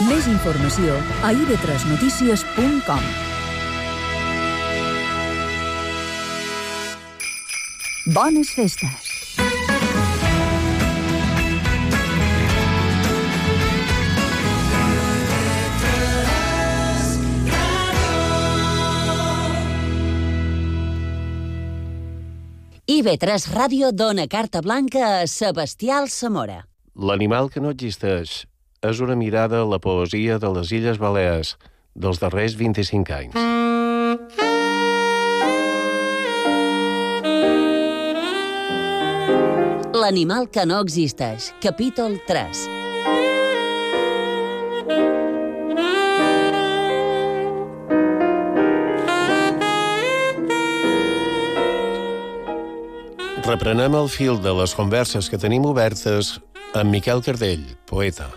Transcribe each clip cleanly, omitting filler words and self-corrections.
Més informació a ib3notícies.com. Bones festes! IB3 Ràdio dona carta blanca a Sebastià Alsamora. L'animal que no existeix és una mirada a la poesia de les Illes Balears dels darrers 25 anys. L'animal que no existeix, capítol 3. Reprenem el fil de les converses que tenim obertes amb Miquel Cardell, poeta.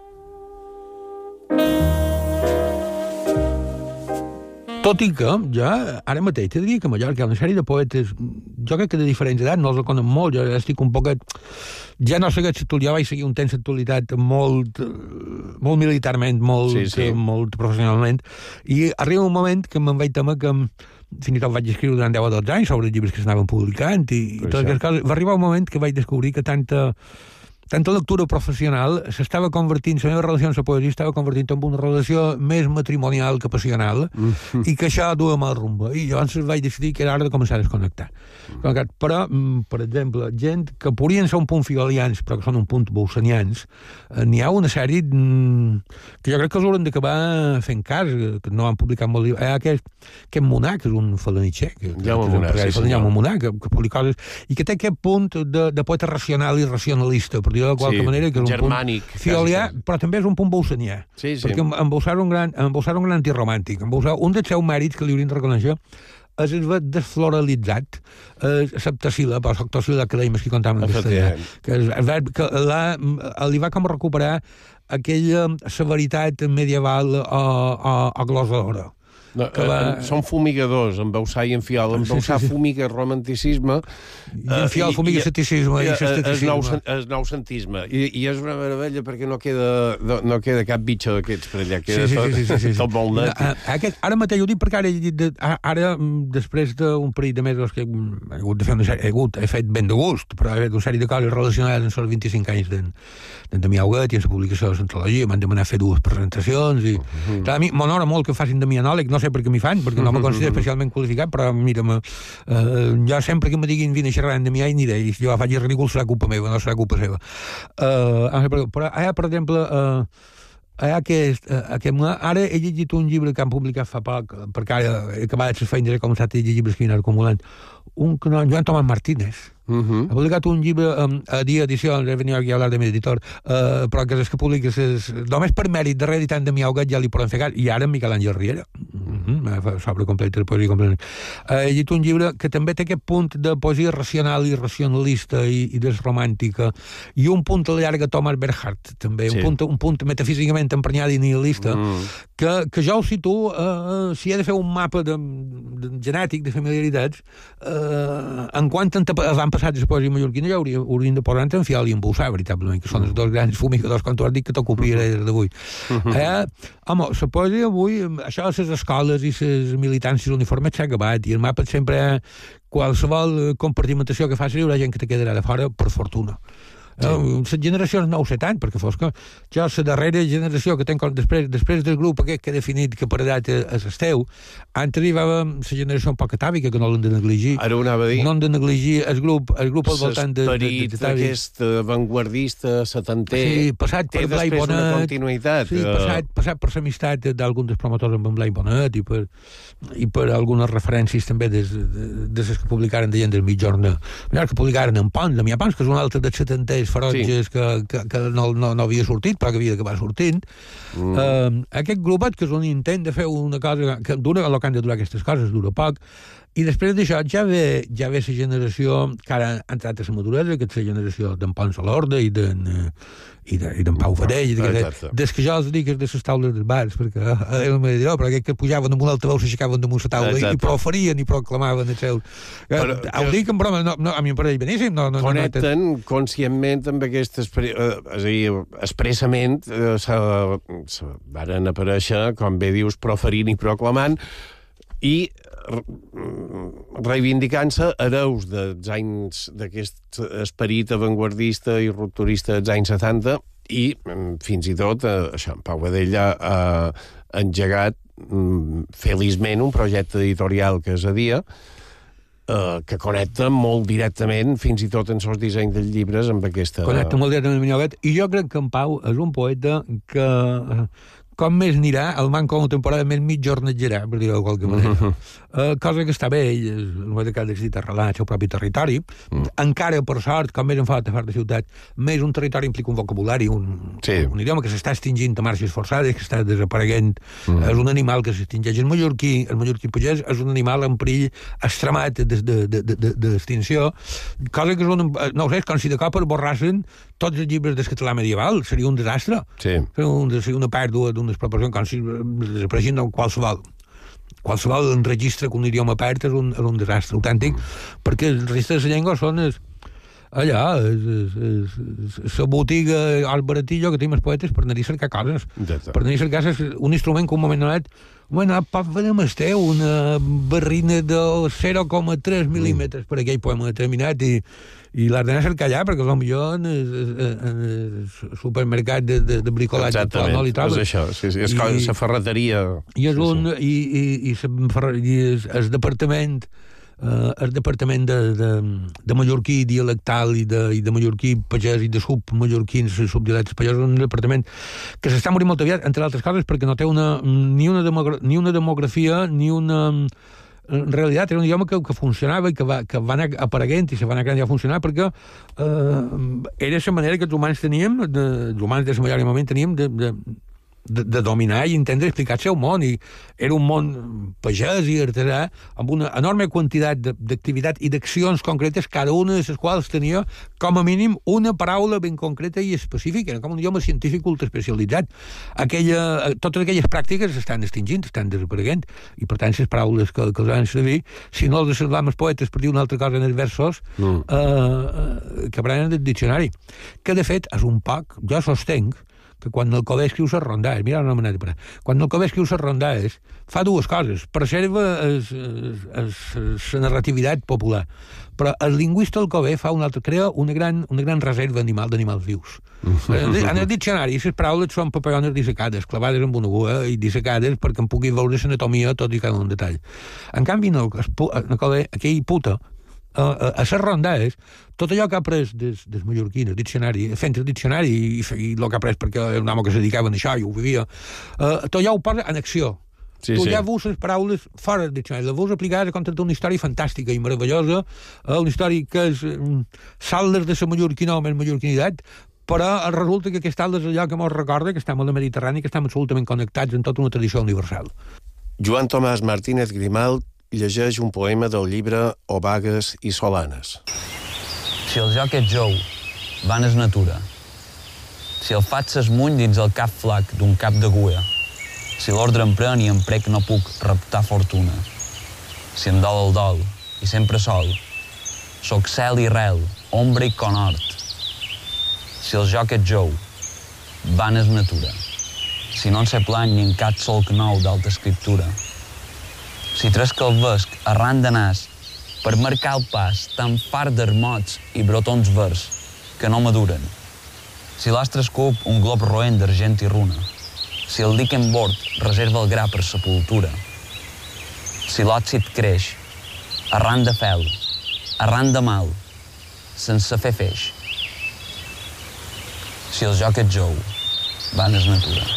Tot i que ja, ara mateix, te diria que a Mallorca hi ha una sèrie de poetes, jo crec que de diferents edats, no els conec molt, jo estic un poquet... Ja no sé que jo vaig seguir un temps d'actualitat molt militarment, molt professionalment, i arriba un moment que me'n vaig temer que fins i tot vaig escriure durant 10 o 12 anys sobre els llibres que s'anaven publicant i totes aquestes coses. Va arribar un moment que vaig descobrir que tanta lectura professional s'estava convertint, la meva relació amb la poesia estava convertint en una relació més matrimonial que passional i que això duia mal rumba. I llavors vaig decidir que era hora de començar a desconnectar. Però, per exemple, gent que podrien ser un punt figalians, però que són un punt bolsanians, n'hi ha una sèrie que jo crec que els hauran d'acabar fent cas, que no han publicat molt llibres. Aquest Monà, que és un falanitxer, Jaume Monà, que publica coses, i que té aquest punt de poeta racional i racionalista, per dir-ho de qualque manera, que és un germànic, punt figalià, però també és un punt bolsanià. Perquè embolsar un gran antiromàntic. Un dels seus mèrits que li haurien de reconèixer és el verb desfloralitzat, septacíl·lab, o octocíl·lab que dèiem que contàvem en castellà, que és el verb que li va com recuperar aquella severitat medieval o glosadora. Són fumigadors, embausar i enfiar. Embausar fumiga romanticisme i enfiar fumiga esteticisme i el noucentisme. I és una meravella perquè no queda cap bitxo d'aquests per allà, queda tot molt net. Ara mateix ho dic perquè ara després d'un parell de mesos que he hagut de fer una sèrie, he fet ben de gust, però he fet una sèrie de coses relacionades amb els 25 anys d'en Damià Huguet i en la publicació de l'antologia, m'han demanat fer 2 presentacions i a mi m'honora molt que facin de mi anòleg, no sé per què m'hi fan, perquè no me considero especialment qualificat, però mira, jo sempre que me diguin vine a xerrar de mi ni idea, jo faig ridícul serà culpa meva, no serà culpa seva. Però ara, per exemple, ara he llegit un llibre que han publicat fa poc, perquè ara he acabat les feines, he començat a llegir llibres que he anat acumulant, Joan Tomàs Martínez. Ha publicat un llibre a Dia Edicions, he venit aquí a hablar de mi editor, però que és que publica només per mèrit de reeditant de Miau Gat ja li poden fer cas, i ara en Miquel Àngel Riera sobre complet, de poesia complet. He llegit un llibre que també té aquest punt de poesia racional i racionalista i desromàntica, i un punt a la llarga Thomas Bernhardt, també, un punt metafísicament emprenyat i nihilista, que jo ho situo, si he de fer un mapa genètic de familiaritats, en quant van passat de la poesia mallorquina ja haurien de posar en fial i embolsar, veritablement, que són els dos grans fumigadors, com tu has dit, que t'ocuparia d'avui. Home, la poesia avui, això de les escoles i les militàncies uniformes s'ha acabat, i el mapa sempre qualsevol compartimentació que facis hi haurà gent que te quedarà de fora, per fortuna. Les generacions no ho sé tant, perquè fos que jo, la darrera generació que tenc després del grup aquest que he definit que per edat és esteu, antes arribava la generació un poc atàvica, que no l'hem de negligir. Ara ho anava a dir. No hem de negligir el grup al voltant de... L'esperit aquest avantguardista, setanter, té després una continuïtat. Sí, passat per l'amistat d'algun dels promotors amb en Blai Bonet i per algunes referències també de les que publicaren de gent del mitjorna. Que publicaren en Pons, Damià Pons, que és un altre dels setanters ferotges que no havia sortit, però que havia d'acabar sortint. Aquest grupet, que és un intent de fer una cosa que dura el que han de durar aquestes coses, dura poc, i després d'això ja ve la generació que ara ha entrat a la maduresa, que és la generació d'en Pons a l'Orde i d'en Pau Fadell, des que jo els dic de les taules dels bars, perquè però aquells que pujaven amb un altaveu s'aixecaven damunt la taula i proferien i proclamaven el seu... Ho dic en broma, a mi em pareix beníssim. Connecten conscientment precisament amb aquest esperit, és a dir, expressament se varen aparèixer, com bé dius, proferint i proclamant, i reivindicant-se hereus dels anys d'aquest esperit avantguardista i rupturista dels anys 70 i fins i tot això, en Pau Vedella ha engegat feliçment un projecte editorial que és a dia que connecta molt directament fins i tot en els dissenys dels llibres amb aquesta... Connecta molt directament amb Minyoguet, i jo crec que en Pau és un poeta que com més anirà, el manco contemporàniament mig jornatgerà, per dir-ho de qualque manera. Cosa que està bé, ell és un poeta que ha decidit arrelar el seu propi territori. Encara, per sort, com més en fa de ciutat, més un territori implica un vocabulari, un idioma que s'està extingint a marxes forçades, que està desapareguent. És un animal que s'extingeix. El mallorquí pagès és un animal en perill extremat d'extinció, cosa que és no ho sé, és com si de cop esborrassen tots els llibres del català medieval. Seria un desastre. Seria una pèrdua d'unes proporcions, com si desapareixin qualsevol registre que un idioma perd és un desastre autèntic, perquè els registres de la llengua són la botiga al baratillo que tenim els poetes per anar a cercar coses. Per anar a cercar un instrument que un moment donat pot fer menester una barrina de 0,3 mil·límetres per aquell poema determinat i l'has d'anar a cercar allà, perquè potser en el supermercat de bricolatge no li trobes. És això, és la ferreteria. I el departament de mallorquí dialectal i de mallorquí pagès i de submallorquins i subdialectes pagesos, un departament que s'està morint molt aviat, entre altres coses, perquè no té ni una demografia ni una... En realitat era un idioma que funcionava i que va anar apareguent i se va anar creant ja a funcionar perquè era la manera que els humans teníem, els humans de la majoria moment teníem de dominar i entendre i explicar el seu món, i era un món pagès i artesà amb una enorme quantitat d'activitat i d'accions concretes, cada una de les quals tenia com a mínim una paraula ben concreta i específica, era com un idioma científic ultraespecialitzat. Totes aquelles pràctiques estan extingint, estan desapareguent, i per tant les paraules que els van servir, si no els salvam els poetes per dir una altra cosa en els versos, que prenen del diccionari, que de fet és un poc, jo sostenc que quan el Cové escriu les rondades, mira una manera de parar, quan el Cové escriu les rondades fa dues coses: preserva la narrativitat popular, però el lingüista del Cové fa crea una gran reserva d'animals vius. En el diccionari les paraules són paperones dissecades, clavades amb una bua i dissecades perquè en pugui veure l'anatomia tot i cada un detall. En canvi, en el Cové, aquell puta, a les rondades, tot allò que ha après des mallorquí, el diccionari, fent el diccionari i el que ha après perquè era un home que se dedicava a això i ho vivia, tot allò ho posa en acció. Tu ja veus les paraules fora del diccionari, les veus aplicades a contar una història fantàstica i meravellosa, una història que és saldes de la mallorquina o més mallorquinitat, però resulta que aquest és allò que ens recorda que estem a la Mediterrània, que estem absolutament connectats en tota una tradició universal. Joan Tomàs Martínez Grimalt llegeix un poema del llibre Obagues i Solanes. Si el joc és jou, van és natura. Si el fat s'esmuny dins el cap flac d'un cap d'agulla. Si l'ordre em pren i em prec no puc reptar fortuna. Si em dol el dol, i sempre sol, soc cel i rel, ombra i conhort. Si el joc és jou, van és natura. Si no en sé plany ni en cap solc nou d'alta escriptura. Si tresc el vesc arran de nas per marcar el pas tan fart d'ermots i brotons verds que no maduren. Si l'astre escup un glob roent d'argent i runa. Si el dic en bord reserva el gra per sepultura. Si l'òxid creix arran de fel, arran de mal, sense fer feix. Si el joc és jou, van és natura.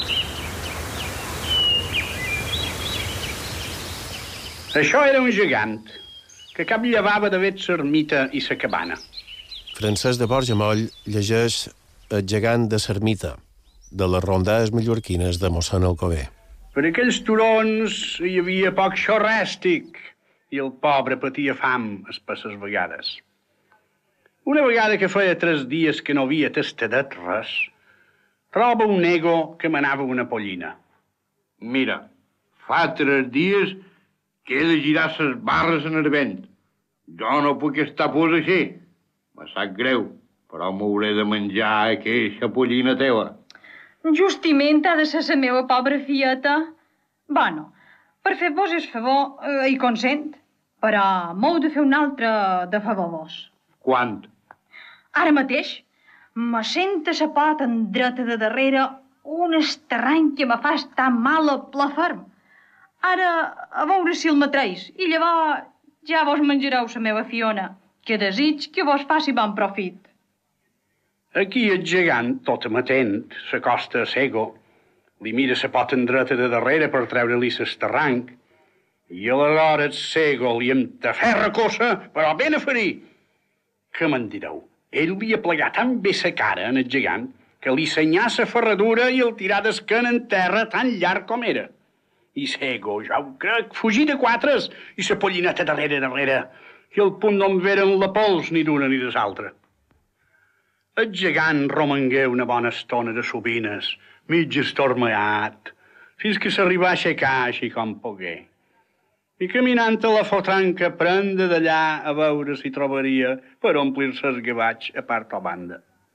Això era un gegant que cap llevava d'haver l'ermita i la cabana. Francesc de Borjamoll llegeix El gegant de l'ermita, de les rondades mallorquines de mossèn Alcover. Per aquells turons hi havia poc xorràstic i el pobre patia fam espesses vegades. Una vegada que feia 3 dies que no havia tastadet res, troba un nego que manava una pollina. Mira, fa 3 dies que he de girar les barres en el vent. Jo no puc estar pos així. Me sap greu. però m'hauré de menjar aquesta pollina teva. Justament ha de ser la meva pobra fieta. Bueno, per fer-vos el favor, hi consent, però m'heu de fer un altre de favor vos. Quant? Ara mateix me sent a la pota en dreta de darrere un esterrany que me fa estar mal a pla ferm. Ara, a veure si el matreis, i llavors ja vos menjareu la meva Fiona, que desig que vos faci bon profit. Aquí el gegant, tot amatent, s'acosta a Sego, li mira la pota en dreta de darrere per treure-li l'esterranc, i aleshores Sego li entaferra cosa, però ben a ferir. Què me'n direu? Ell li aplegat tan bé la cara en el gegant que li senyà la ferradura i el tirà d'esquena en terra tan llarg com era. I Sego, ja ho crec, fugí de quatres i la pollineta darrere, i al punt no en veren la pols ni d'una ni de l'altra. El gegant romangué una bona estona de sobines, mig estormeat, fins que s'arribà a aixecar així com pogué. I caminant a la fotranca prenda d'allà a veure si trobaria per omplir-se els gavats a part o banda.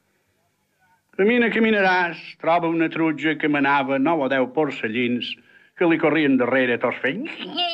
Caminaràs, troba una trutja que manava 9 o 10 porcellins que li corrien darrere tots fent...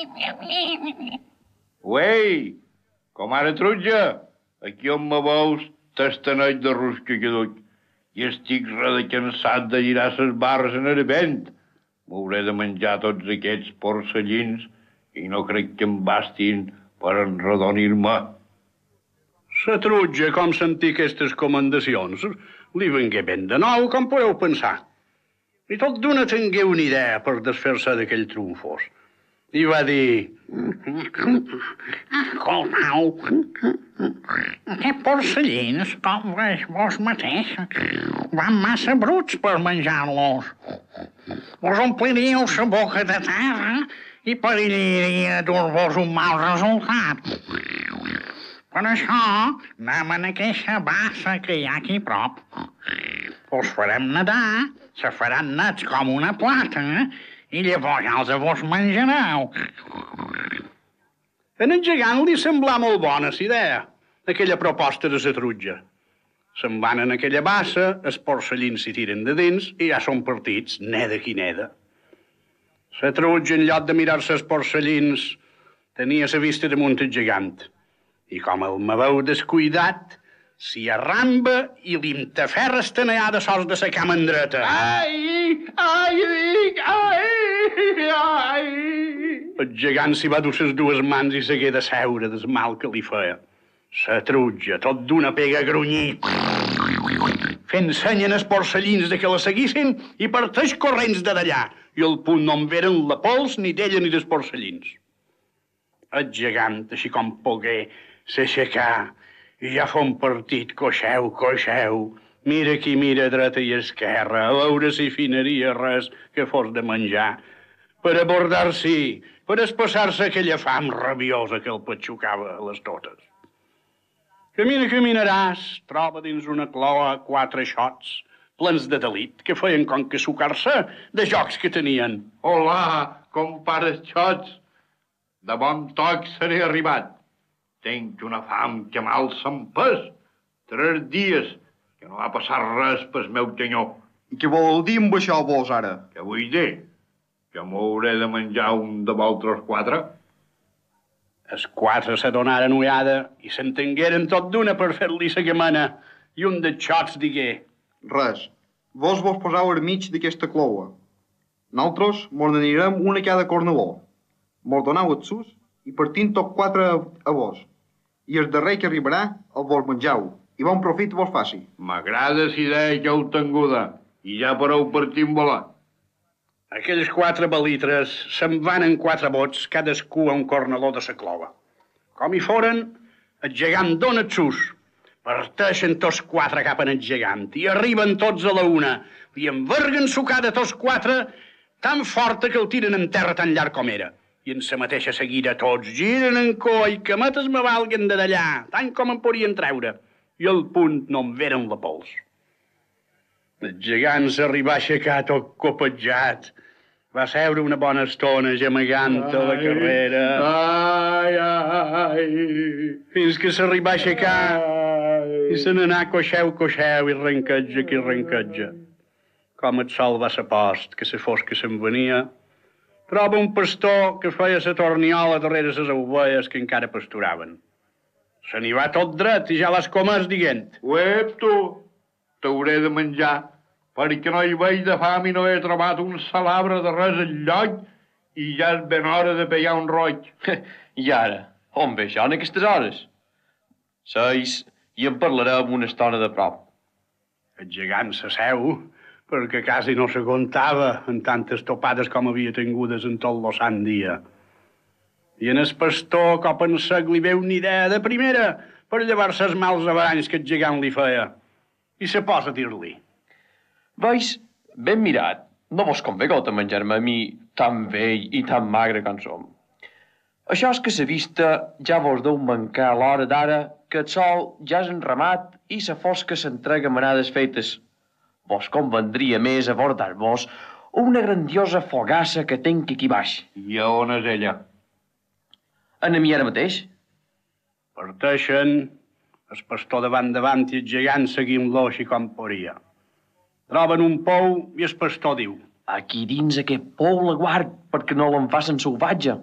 Uei, com ara trutja, aquí on me veus tastanet de rusca que duc i estic redecansat de girar ses barres en el vent. M'hauré de menjar tots aquests porcellins i no crec que em bastin per enredonir-me. La trutja, com sentir aquestes comendacions, li vengué ben de nou, com podeu pensar. I tot d'una tingué una idea per desfer-se d'aquell trumfos. I va dir... Escoltau, aquests porcellins, com vos mateix, van massa bruts per menjar-los. Vos ompliríeu la boca de terra i perillaria dur-vos un mal resultat. Per això, anem en aquesta bassa que hi ha aquí prop. Us farem nedar, se faran nets com una plata, i llavors ja els vos menjareu. En el gegant li semblà molt bona la idea, aquella proposta de la trutja. Se'n van en aquella bassa, els porcellins s'hi tiren de dins i ja són partits, neda qui neda. La trutja, en lloc de mirar-se els porcellins, tenia la vista damunt el gegant. I com el me veu descuidat, s'hi arramba i li entaferra estenellada sols de la cama en dreta. Ai, ai, ai, ai. El gegant s'hi va dur les dues mans i s'hagué de seure del mal que li feia. La trutja, tot d'una pega grunyir, fent seny en els porcellins de que la seguissin i parteix corrents de d'allà, i al punt no en veren la pols ni d'ella ni dels porcellins. El gegant, així com pogué, s'aixecà i ja fa un partit, coixeu, mira qui mira dreta i esquerra, a veure si finaria res que fos de menjar, per abordar-s'hi, per espassar-se aquella fam rabiosa que el patxucava a les totes. Caminaràs, troba dins una cloa 4 xots, plens de delit, que feien com que sucar-se de jocs que tenien. Hola, compares xots, de bon toc seré arribat. Tenc una fam que mal se'm pes. 3 dies que no va passar res pel meu senyor. I què vol dir amb això vos, ara? Què vull dir? Que m'hauré de menjar un de vosaltres 4? Els 4 s'adonaren ullada i s'entengueren tot d'una per fer-li la gamana, i un dels xots digué... Res. Vos posau al mig d'aquesta cloua. Nosaltres mos n'anirem una a cada cornaló. Mos donau els sus i partint tot 4 a vos. I el darrer que arribarà el vos menjau. I bon profit vos faci. M'agrada la idea que heu tinguda. I ja podeu partir en volar. Aquells 4 balitres se'n van en 4 bots, cadascú a un cornaló de la clova. Com hi foren, el gegant dona els sus. Parteixen tots 4 cap en el gegant i arriben tots a la una. Li enverguen sucada tots 4 tan forta que el tiren en terra tan llarg com era. I en la mateixa seguida tots giren en coi, que mates me valguen de d'allà, tant com en podien treure. I al punt no en veren la pols. El gegant s'arribà a aixecar tot copetjat. Va seure una bona estona gemegant a la carrera. Ai, ai. Fins que s'arribà a aixecar I se n'anà coixeu i renquetja qui renquetja. Com el sol va ser post, que se fosca se'n venia, troba un pastor que feia la torniola darrere les ovelles que encara pasturaven. Se n'hi va tot dret i ja les comès dient: Uep, tu, t'hauré de menjar, perquè no hi veig de fam i no he trobat un salabre de res enlloc i ja és ben hora de pegar un roig. I ara, on ve això en aquestes hores? Seis i en parlarem una estona de prop. El gegant s'asseu, perquè quasi no se comptava en tantes topades com havia tingudes en tot lo sant dia. I en el pastor, cop en sec, li veu una idea de primera per llevar-se els mals averanys que el gegant li feia. I se posa a dir-li: Veus, ben mirat, no vos convé gota menjar-me a mi tan vell i tan magre com som. Això és que la vista ja vos deu mancar a l'hora d'ara que el sol ja és enramat i la fosca s'entrega a manades fetes. Vos convendria més abordar-vos una grandiosa fogassa que tenc aquí baix. I a on és ella? En a mi ara mateix. Parteixen, el pastor davant i el gegant seguint-lo així com podia. Troben un pou i el pastor diu: Aquí dins aquest pou la guard perquè no l'en facin salvatge.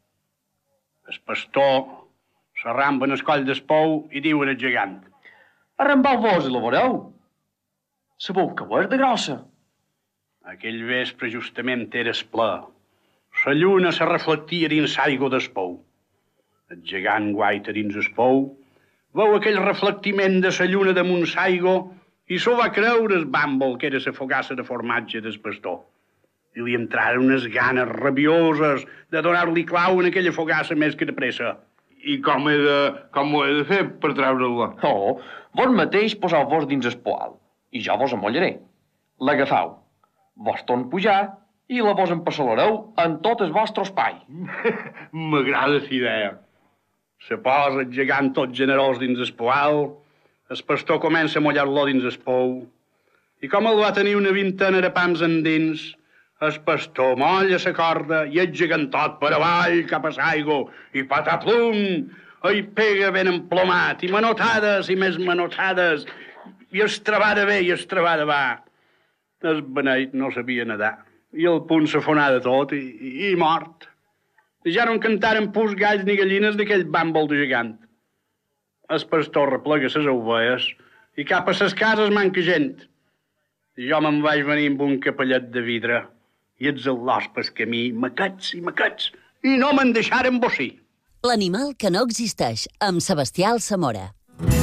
El pastor s'arramba en el coll del pou i diu al gegant: Arrambau-vos i la veureu. Sabeu que ho és de grossa. Aquell vespre justament era esplà. La lluna se reflectia dins l'aigua del pou. El gegant guaita dins el pou, veu aquell reflectiment de la lluna damunt l'aigua i s'ho va creure el bàmbol que era la fogassa de formatge del pastor. I li entraren unes ganes rabioses de donar-li clau en aquella fogassa més que de pressa. I com ho he de fer per treure-la? Oh, vos mateix poseu-vos dins el poal i jo vos amollaré. L'agafau, vos torn pujar i la vos empassalareu en tot el vostre espai. M'agrada la idea. Se posa el gegant tot generós dins el poal, el pastor comença a mullar-lo dins el pou, i com el va tenir una vintena de pams endins, el pastor molla la corda i el gegantot per avall cap a l'aigua, i pataplum, i pega ben emplomat, i manotades i més manotades, i es trebada bé i es trebada va. El beneit no sabia nedar, i el punt s'afonà de tot i mort. I ja no en cantaren pus galls ni gallines d'aquell bàmbol de gegant. El pastor replega ses ovelles i cap a ses cases manca gent. I jo me'n vaig venir amb un capellet de vidre i els al·lors pel camí, maquets i no me'n deixaren bossir. L'animal que no existeix, amb Sebastià Alsamora.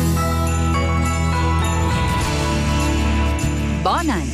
Bon any!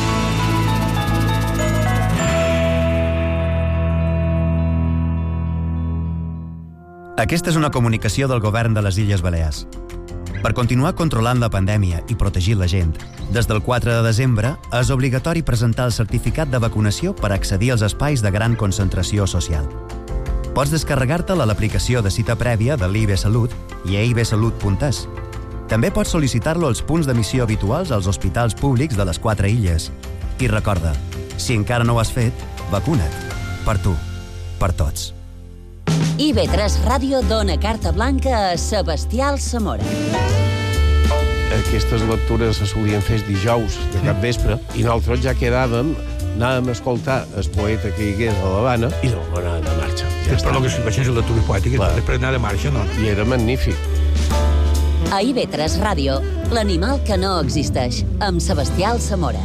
Aquesta és una comunicació del govern de les Illes Balears. Per continuar controlant la pandèmia i protegir la gent, des del 4 de desembre és obligatori presentar el certificat de vacunació per accedir als espais de gran concentració social. Pots descarregar-te'l a l'aplicació de cita prèvia de l'IB Salut i a ibsalut.es. També pots sol·licitar-lo als punts d'emissió habituals als hospitals públics de les 4 illes. I recorda, si encara no ho has fet, vacuna't. Per tu. Per tots. IB3 Ràdio dona carta blanca a Sebastià Alsamora. Aquestes lectures se solien fer dijous de cap vespre i nosaltres ja quedàvem, anàvem a escoltar el poeta que hi hagués a l'Havana i llavors anàvem de marxa. Ja però que si baixés la lectura poètica, després anar de marxa, no? I era magnífic. A IB3 Ràdio, l'animal que no existeix, amb Sebastià Alsamora.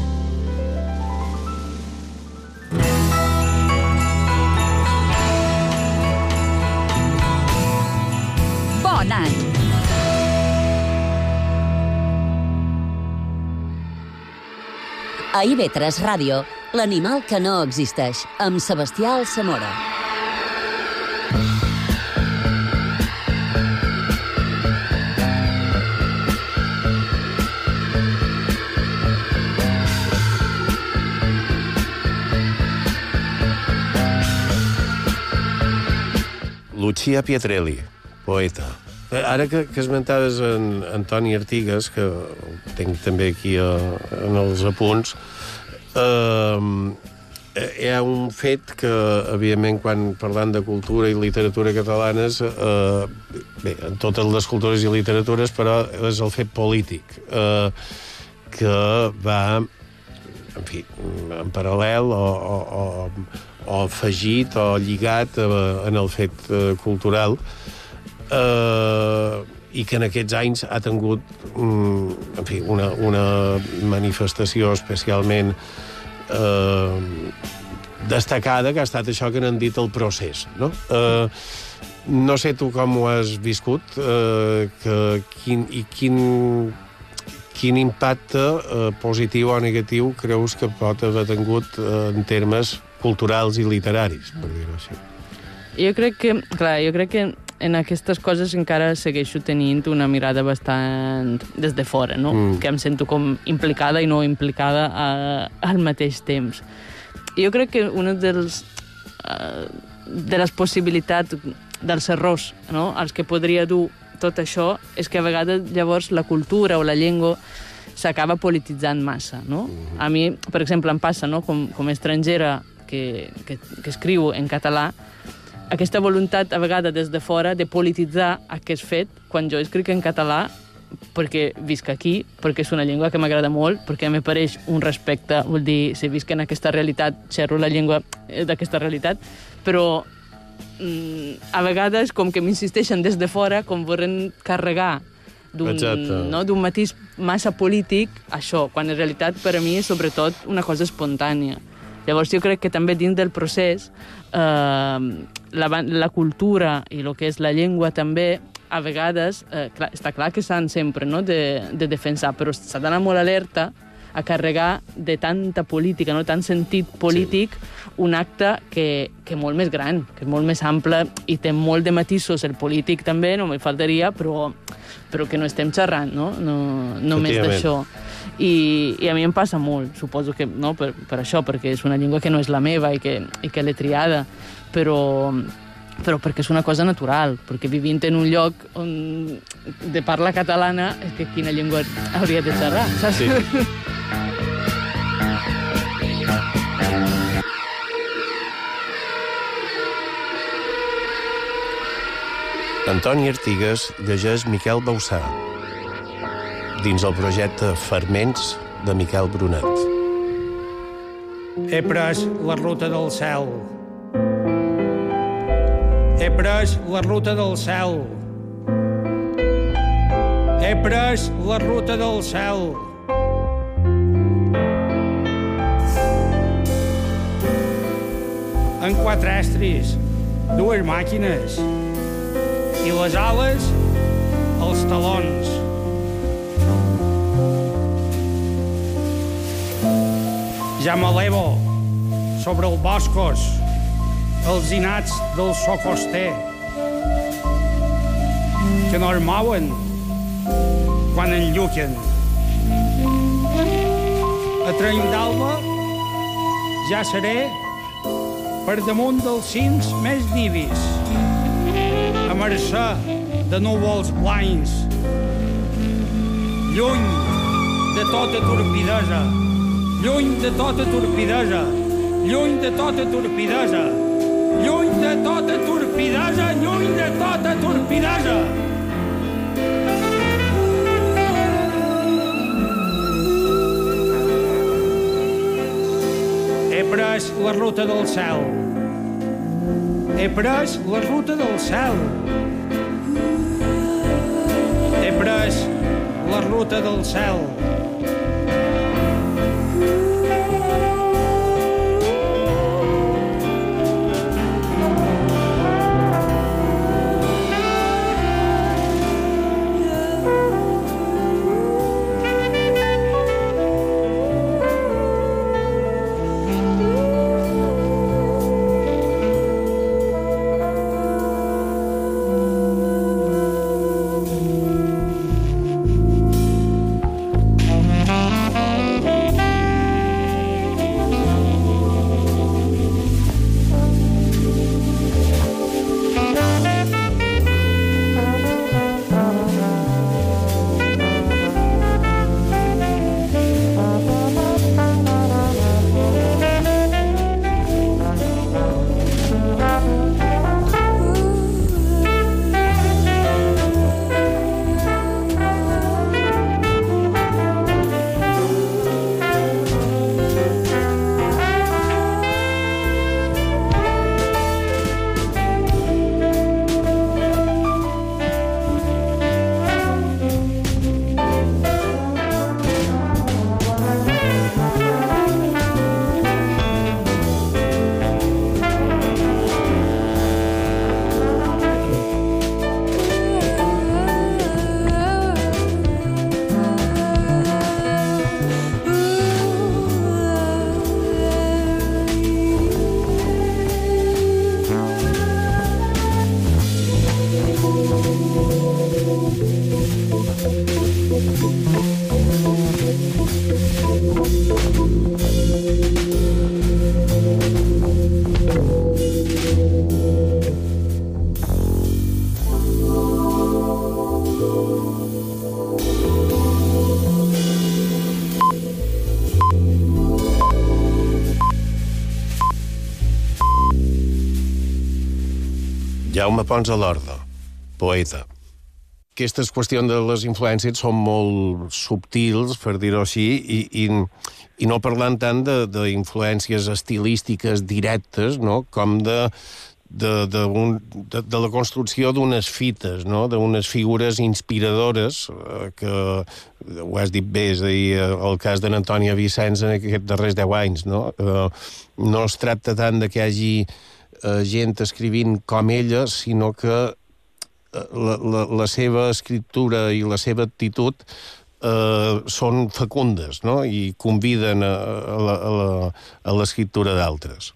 Bon any! A IB3 Ràdio, l'animal que no existeix, amb Sebastià Alsamora. Lucia Pietrelli, poeta. Ara que esmentaves en Antoni Artigas, que el tinc també aquí en els apunts, hi ha un fet que, evidentment, quan parlant de cultura i literatura catalanes, bé, en totes les cultures i literatures, però és el fet polític, que va, en fi, en paral·lel o afegit o lligat en el fet cultural, i que en aquests anys ha tingut, en fi, una manifestació especialment destacada, que ha estat això que n'han dit el procés, no? No sé tu com ho has viscut, quin impacte positiu o negatiu creus que pot haver tingut en termes culturals i literaris, per dir-ho així. Jo crec que en aquestes coses encara segueixo tenint una mirada bastant des de fora, no? Que em sento com implicada i no implicada al mateix temps. Jo crec que una de les possibilitats, dels errors, no?, als que podria dur tot això, és que a vegades llavors la cultura o la llengua s'acaba polititzant massa, no? A mi, per exemple, em passa, no?, com estrangera que escriu en català, aquesta voluntat, a vegades, des de fora, de polititzar aquest fet, quan jo escric en català, perquè visc aquí, perquè és una llengua que m'agrada molt, perquè m'apareix un respecte, vol dir, si visc en aquesta realitat, xerro la llengua d'aquesta realitat, però a vegades, com que m'insisteixen des de fora, com volen carregar d'un matís massa polític, això, quan en realitat, per a mi, és sobretot una cosa espontània. Llavors jo crec que també dins del procés la cultura i el que és la llengua també, a vegades, està clar que s'han sempre, no?, de defensar, però s'ha d'anar molt alerta a carregar de tanta política, no?, tant sentit polític, un acte que molt més gran, que és molt més ample i té molt de matisos, el polític també, no m'hi faltaria, però que no estem xerrant, no?, només d'això. I a mi em passa molt, suposo que no, per això, perquè és una llengua que no és la meva i que l'he triada, però perquè és una cosa natural, perquè vivint en un lloc de parla catalana, és que quina llengua hauria de xerrar, saps? Sí. Antoni Artigas llegeix Miquel Bausà dins el projecte Ferments de Miquel Brunet. He pres la ruta del cel. He pres la ruta del cel. He pres la ruta del cel. En 4 estris, 2 màquines i les ales als talons. Ja m'elevo sobre els boscos, els inats del so coster, que no es mouen quan enlluquen. A Trenc d'Alba ja seré per damunt dels cims més divis, a mercè de núvols blancs, lluny de tota torpidesa, lluny de tota torpidesa, lluny de tota torpidesa, lluny de tota torpidesa, lluny de tota torpidesa. He pres la ruta del cel. He pres la ruta del cel. He pres la ruta del cel. Jaume Pons a l'Horda, poeta. Aquestes qüestions de les influències són molt subtils, per dir-ho així, i no parlant tant d'influències estilístiques directes, no?, com de la construcció d'unes fites, no?, d'unes figures inspiradores, que ho has dit bé, és a dir, el cas de n'Antònia Vicenç en aquests darrers 10 anys, no? No es tracta tant de que hi hagi gent escrivint com ella, sinó que la seva escriptura i la seva actitud són fecundes, no?, i conviden a l'escriptura d'altres.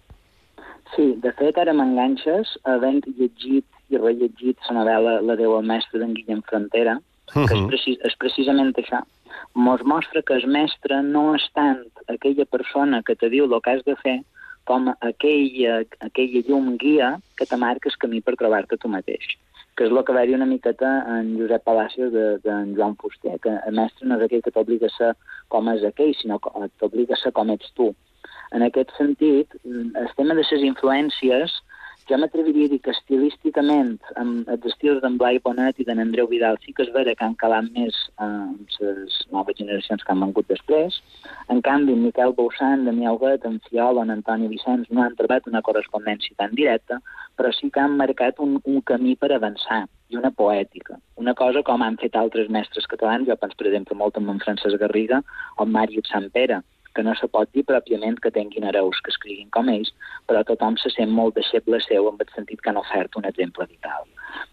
Sí, de fet, ara m'enganxes, havent llegit i rellegit la novel·la La Déu al mestre d'en Guillem Frontera, que és precisament això. Mos mostra que el mestre no és tant aquella persona que te diu el que has de fer, com aquella llum guia que te marca el camí per trobar-te tu mateix, que és el que va dir una miqueta en Josep Palacios d'en Joan Fuster, que el mestre no és aquell que t'obliga a ser com és aquell, sinó que t'obliga a ser com ets tu. En aquest sentit, el tema de les influències, jo m'atreviria a dir que estilísticament, amb els estils d'en Blai Bonet i d'en Andreu Vidal sí que és vera que han calat més amb les noves generacions que han vengut després. En canvi, Miquel Bauçant, Damià Huguet, en Fiol o en Antoni Vicenç no han trobat una correspondència tan directa, però sí que han marcat un camí per avançar i una poètica. Una cosa com han fet altres mestres catalans, jo penso, per exemple, molt en Francesc Garriga o en Màrius Sampere, que no se pot dir pròpiament que tinguin hereus que escriguin com ells, però tothom se sent molt deixeble seu en el sentit que han ofert un exemple vital.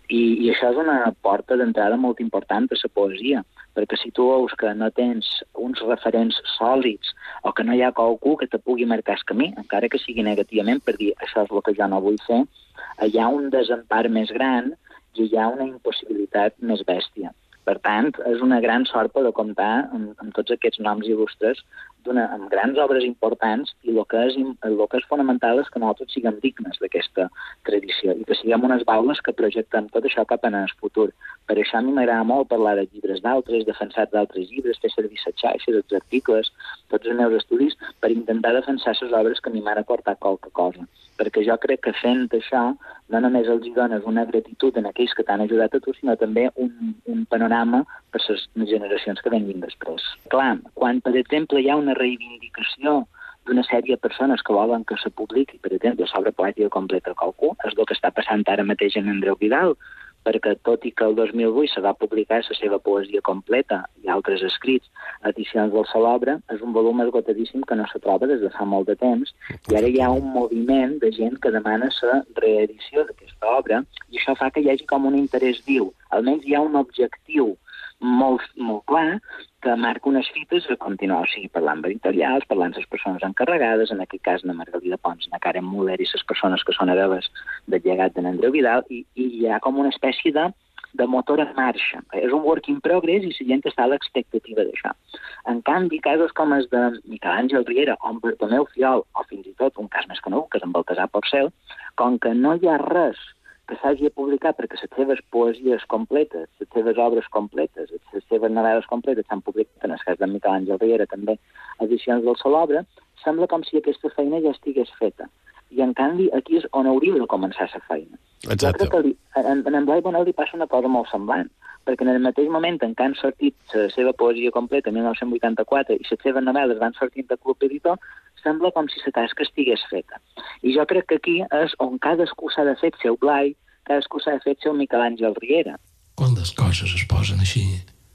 I això és una porta d'entrada molt important a la poesia, perquè si tu veus que no tens uns referents sòlids o que no hi ha qualcú que te pugui marcar el camí, encara que sigui negativament per dir això és el que jo no vull fer, hi ha un desempar més gran i hi ha una impossibilitat més bèstia. Per tant, és una gran sort poder comptar amb tots aquests noms il·lustres amb grans obres importants i el que és fonamental és que nosaltres siguem dignes d'aquesta tradició i que siguem unes baules que projectem tot això cap en el futur. Per això a mi m'agrada molt parlar de llibres d'altres, defensar d'altres llibres, fer servir les xarxes, els articles, tots els meus estudis, per intentar defensar les obres que a mi m'han aportat qualque cosa. Perquè jo crec que fent això no només els dones una gratitud en aquells que t'han ajudat a tu, sinó també un panorama per les generacions que venguin després. Clar, quan, per exemple, hi ha una reivindicació d'una sèrie de persones que volen que se publiqui, per exemple, l'obra poètica completa de qualcú, és el que està passant ara mateix en Andreu Vidal, perquè tot i que el 2008 se va publicar la seva poesia completa i altres escrits, edicions del sol obra, és un volum esgotadíssim que no se troba des de fa molt de temps, i ara hi ha un moviment de gent que demana la reedició d'aquesta obra, i això fa que hi hagi com un interès viu. Almenys hi ha un objectiu molt clar que marca unes fites de continuar, o sigui, parlant amb editorials, parlant les persones encarregades, en aquest cas de Margalida Pons, na Karen Muller i les persones que són hereves del llegat d'en Andreu Vidal, i hi ha com una espècie de motor en marxa. És un work in progress i la gent està a l'expectativa d'això. En canvi, casos com els de Miquel Àngel Riera o en Bartomeu Fiol, o fins i tot un cas més conegut, que és en Baltasar Porcel, com que no hi ha res que s'hagi de publicar perquè les seves poesies completes, les seves obres completes, les seves novel·les completes s'han publicat, en el cas de Miquel Àngel Riera també, edicions del sol obra, sembla com si aquesta feina ja estigués feta. I en canvi aquí és on hauria de començar la feina. Exacte. Jo crec que en Blai Bonet li passa una cosa molt semblant, perquè en el mateix moment en què han sortit la seva poesia completa en 1984 i les seves novel·les van sortir de Club Editor, sembla com si la tasca estigués feta. I jo crec que aquí és on cadascú s'ha de fer el seu Blai, cadascú s'ha de fer el seu Miquel Àngel Riera. Quan les coses es posen així,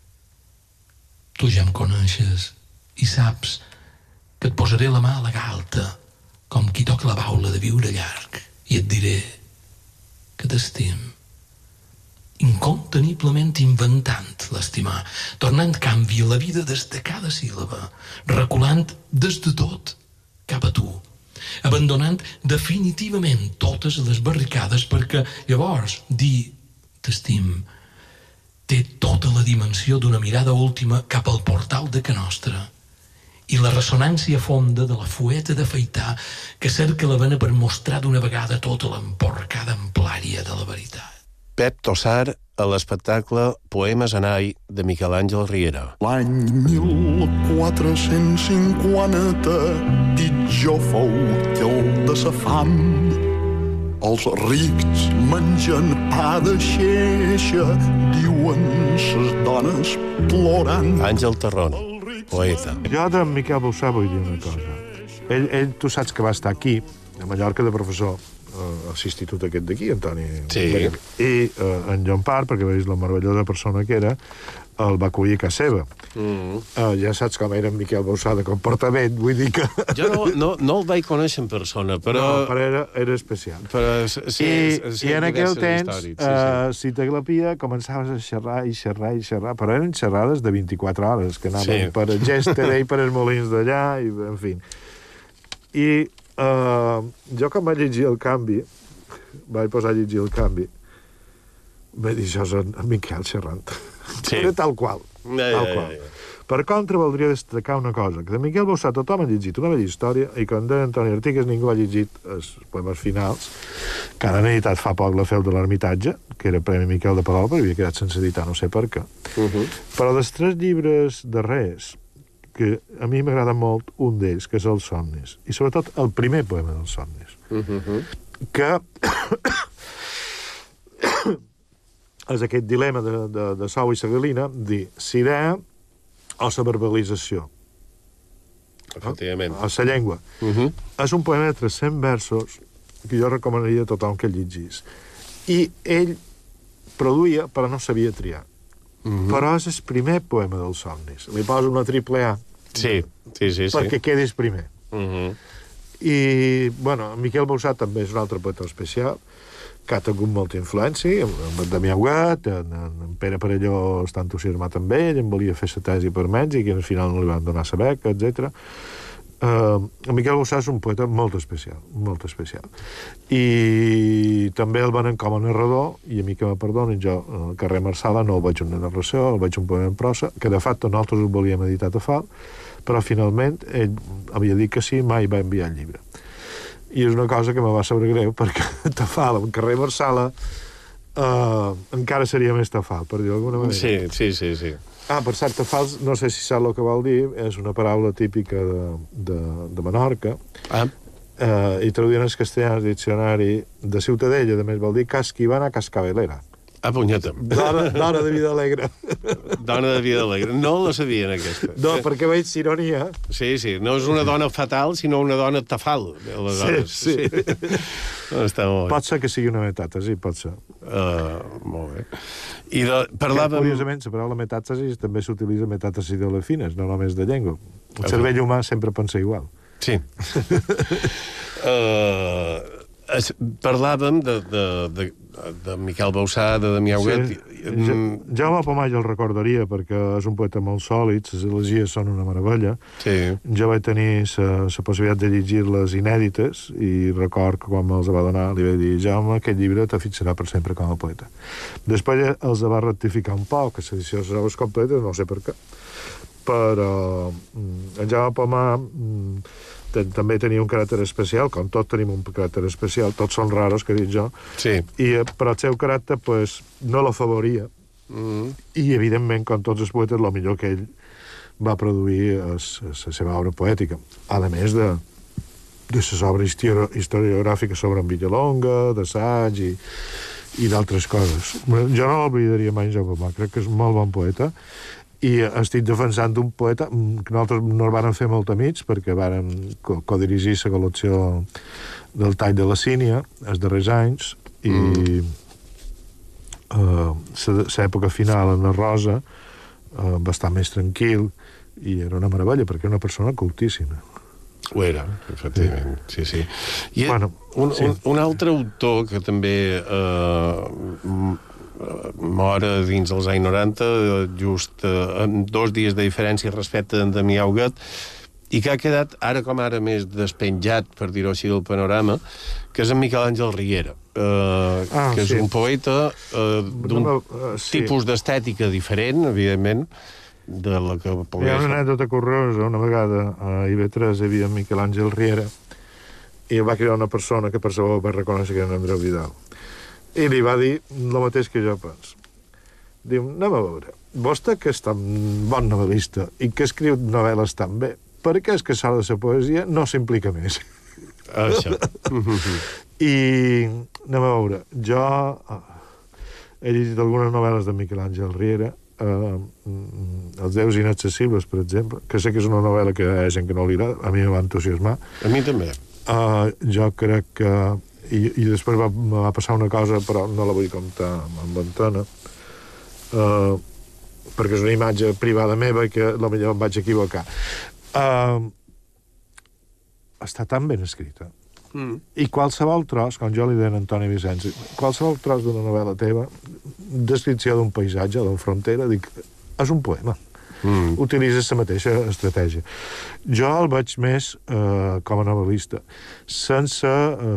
tu ja em coneixes i saps que et posaré la mà a la galta com qui toca la baula de viure llarg i et diré que t'estim. Inconteniblement inventant l'estimar, tornant canvi a la vida des de cada síl·laba, reculant des de tot cap a tu, abandonant definitivament totes les barricades perquè llavors dir t'estim té tota la dimensió d'una mirada última cap al portal de Ca Nostra i la ressonància fonda de la fueta d'afaitar que cerca la vena per mostrar d'una vegada tota l'emporcada amplària de la veritat. Pep Tossar a l'espectacle Poemes en ai de Miquel Àngel Riera. L'any 1450 pitjor fou que el de sa fam. Els rics mengen pa de xeixa, diuen ses dones plorant. Àngel Tarrón, poeta. Jo d'en Miquel Bausà vull dir una cosa. Ell, tu saps que va estar aquí, a Mallorca, de professor, a l'institut aquest d'aquí, Antoni. Sí. I en Llompart, perquè veus la meravellosa persona que era, el va acollir a casa seva. Ja saps com era en Miquel Bausà de comportament, vull dir que... Jo no el vaig conèixer en persona, però... No, però era especial. Però, I en aquell temps, si t'aglapia, començaves a xerrar i xerrar i xerrar, però eren xerrades de 24 hores, que anaven per Gesta i per els molins d'allà, i en fi. I jo quan vaig llegir El Canvi, vaig posar a llegir El Canvi, vaig dir, això és en Miquel xerrant. Era tal qual. Per contra, voldria destacar una cosa, que de Miquel Bausà tothom ha llegit una bella història i quan de Antoni Artigas ningú ha llegit els poemes finals, que han editat fa poc La Feu de l'Ermitatge, que era Premi Miquel de Palol, però havia quedat sense editar, no sé per què. Però dels 3 llibres darrers, que a mi m'agrada molt un d'ells, que és Els somnis, i sobretot el primer poema dels somnis, que és aquest dilema de Sou i Sagalina, dir Sirè o la verbalització. Efectivament. O la llengua. És un poema de 300 versos que jo recomanaria a tothom que el llegís. I ell produïa, però no sabia triar. Però és el primer poema dels somnis. Li poso una triple A. Sí. Perquè quedis primer. I, bueno, Miquel Bausà també és un altre poeta especial, que ha tingut molta influència, amb en Damià Huguet, en Pere Parelló està entusiasmat amb ell, en volia fer la tesi per Mèxic i al final no li van donar la beca, etc. En Miquel Bausà és un poeta molt especial, molt especial. I també el venen com a narrador, i a mi que me perdonin, jo al carrer Marsala no el veig una narració, el veig un poema en prosa, que de fet nosaltres ho volíem editar a Tafal, però finalment ell havia dit que sí, mai va enviar el llibre. I és una cosa que me va saber greu, perquè Tafal, al carrer Marsala, encara seria més Tafal, per dir-ho d'alguna manera. Sí. Per cert, Tafal, no sé si sap el que vol dir, és una paraula típica de Menorca, i traduint al castellà, el diccionari de Ciutadella, a més vol dir casquivana cascabelera. Punyeta. Dona de vida alegre. Dona de vida alegre. No la sabien, aquesta. No, perquè veig ironia. Sí, no és una dona fatal, sinó una dona tafal. Sí. Està molt bé. Pot ser que sigui una metàtesi, pot ser. Molt bé. I parlàvem... Curiosament, la paraula metàtesi també s'utilitza metàtesi de les fines, no només de llengua. El cervell humà sempre pensa igual. Sí. Parlàvem de Miquel Bausà, de Damià Huguet... Jaume Pomall el recordaria, perquè és un poeta molt sòlid, les elegies són una meravella. Jo vaig tenir la possibilitat de llegir-les inèdites, i record que quan me'ls va donar li vaig dir, Jaume, aquest llibre te fixarà per sempre com a poeta. Després els va rectificar un poc, que l'edició de les obres completes, no sé per què. Però en Jaume Pomall també tenia un caràcter especial, com tots tenim un caràcter especial, tots són raros, que dic jo, però el seu caràcter no l'afavoria, i evidentment, com tots els poetes, el millor que ell va produir és la seva obra poètica, a més de les obres historiogràfiques sobre en Villalonga, d'assaig i d'altres coses. Jo no l'oblidaria mai, Jaume Pomall, crec que és un molt bon poeta, i estic defensant un poeta que nosaltres no el vàrem fer molt amics perquè vàrem codirigir la col·lecció del Tall de la Sínia els darrers anys i l'època final en la Rosa bastant més tranquil i era una meravella perquè era una persona cultíssima. Ho era, efectivament, sí. I un altre autor que també mor dins dels anys 90, just amb 2 dies de diferència respecte d'en Damià Huguet, i que ha quedat ara com ara més despenjat, per dir-ho així, del panorama, que és en Miquel Àngel Riera, que és un poeta d'un tipus d'estètica diferent, evidentment, de la que... Hi ha una anècdota curiosa. Una vegada a IB3 hi havia Miquel Àngel Riera i va crear una persona que per sabó va reconèixer que era en Andreu Vidal. I li va dir el mateix que jo penso. Diu, anem a veure, vostè que és tan bon novel·lista i que escriu novel·les tan bé, per què és que s'ha de la poesia no s'implica més? Això. I anem a veure, jo he llegit algunes novel·les de Miquel Àngel Riera, Els déus inaccessibles, per exemple, que sé que és una novel·la que hi ha gent que no li agrada, a mi em va entusiasmar. A mi també. Jo crec que... I després va passar una cosa, però no la vull contar amb antena, perquè és una imatge privada meva i que potser em vaig equivocar. Està tan ben escrita. I qualsevol tros, com jo li deia a Antoni Vicenç, qualsevol tros d'una novel·la teva, descripció d'un paisatge, d'una frontera, dic, és un poema. Utilitzes la mateixa estratègia. Jo el veig més com a novel·lista, sense...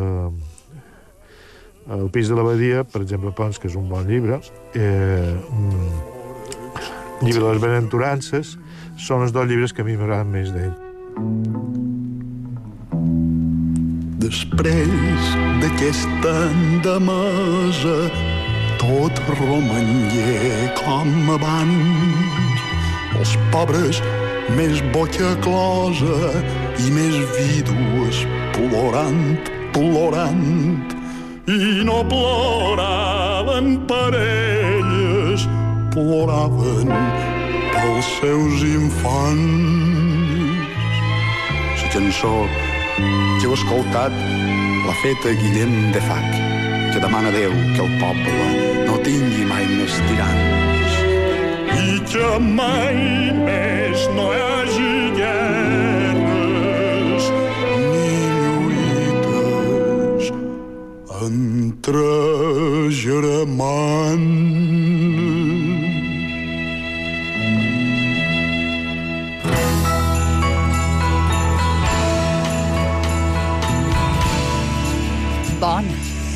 El pis de l'abadia, per exemple, Pons, que és un bon llibre, Llibre de les Benaventurances, són els dos llibres que a mi m'agraden més d'ell. Després d'aquesta endemesa tot romangué com abans. Els pobres més boca closa i més vídues plorant, plorant. I no ploraven per elles, ploraven pels seus infants. La cançó que heu escoltat l'ha feta Guillem de Fac, que demana a Déu que el poble no tingui mai més tirans. I que mai més no hi hagi guerres ni lluites entre germans. Bona.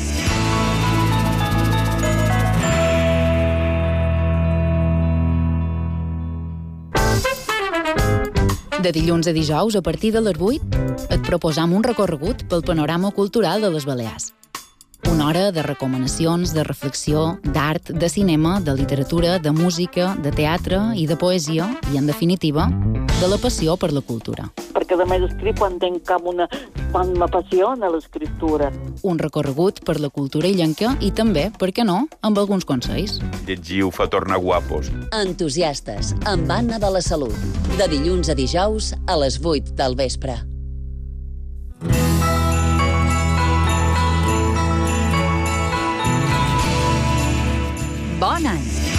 De dilluns a dijous, a partir de les 8, et proposam un recorregut pel panorama cultural de les Balears. Una hora de recomanacions, de reflexió, d'art, de cinema, de literatura, de música, de teatre i de poesia, i, en definitiva, de la passió per la cultura. Perquè a més escric quan m'apassiona l'escriptura. Un recorregut per la cultura illenca i també, per què no, amb alguns consells. Llegiu fa tornar guapos. Entusiastes, amb Anna de la Salut. De dilluns a dijous a les 8 del vespre. Bon any!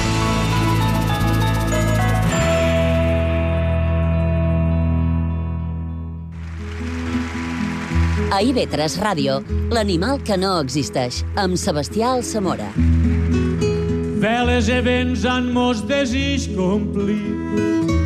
A IB3 Ràdio, l'animal que no existeix, amb Sebastià Alsamora. Veles e vents han mos desig complit.